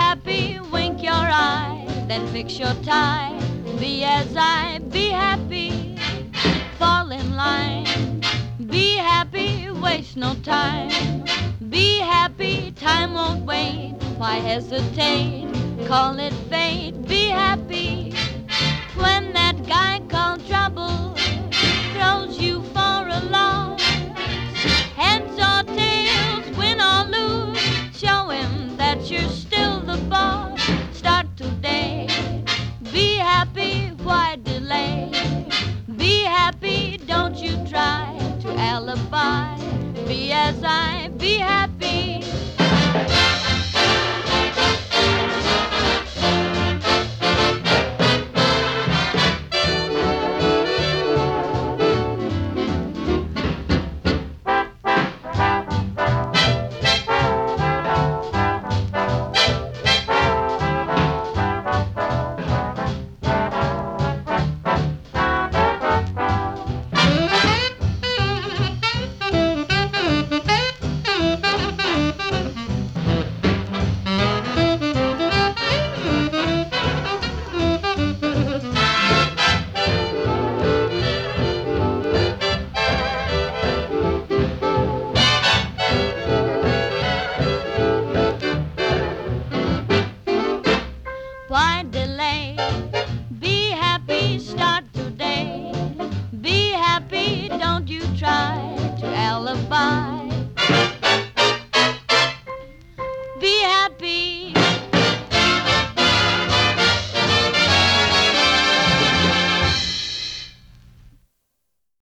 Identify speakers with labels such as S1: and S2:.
S1: happy, wink your eye, then fix your tie. Be as I, be happy, fall in line. Be happy, waste no time. Be happy, time won't wait. Why hesitate? Call it fate. Be happy when that guy called trouble throws you for a loss. Heads or tails, win or lose, show him that you're still the boss. Start today. Be happy, why delay? Be happy, don't you try to alibi. Be as I, be happy. Why